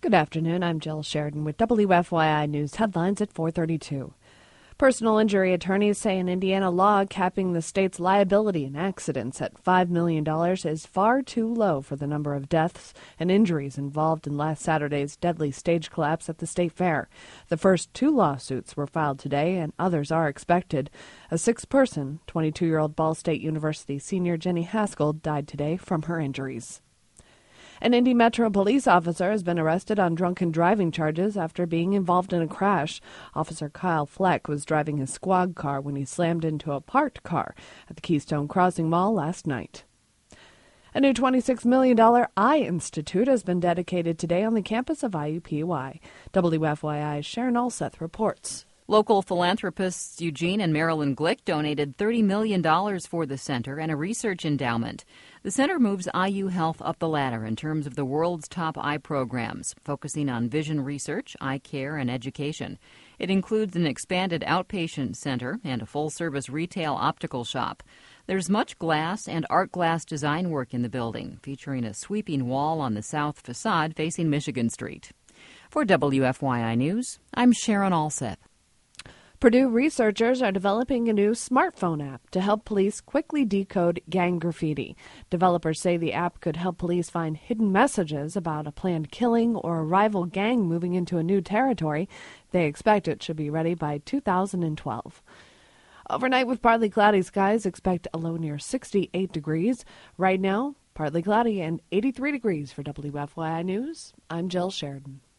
Good afternoon. I'm Jill Sheridan with WFYI News headlines at 4:32. Personal injury attorneys say an Indiana law capping the state's liability in accidents at $5 million is far too low for the number of deaths and injuries involved in last Saturday's deadly stage collapse at the state fair. The first two lawsuits were filed today, and others are expected. A six-person, 22-year-old Ball State University senior Jenny Haskell died today from her injuries. An Indy Metro police officer has been arrested on drunken driving charges after being involved in a crash. Officer Kyle Fleck was driving his squad car when he slammed into a parked car at the Keystone Crossing Mall last night. A new $26 million Eye Institute has been dedicated today on the campus of IUPUI. WFYI's Sharon Alseth reports. Local philanthropists Eugene and Marilyn Glick donated $30 million for the center and a research endowment. The center moves IU Health up the ladder in terms of the world's top eye programs, focusing on vision research, eye care, and education. It includes an expanded outpatient center and a full-service retail optical shop. There's much glass and art glass design work in the building, featuring a sweeping wall on the south facade facing Michigan Street. For WFYI News, I'm Sharon Alseth. Purdue researchers are developing a new smartphone app to help police quickly decode gang graffiti. Developers say the app could help police find hidden messages about a planned killing or a rival gang moving into a new territory. They expect it should be ready by 2012. Overnight with partly cloudy skies, expect a low near 68 degrees. Right now, partly cloudy and 83 degrees for WFYI News. I'm Jill Sheridan.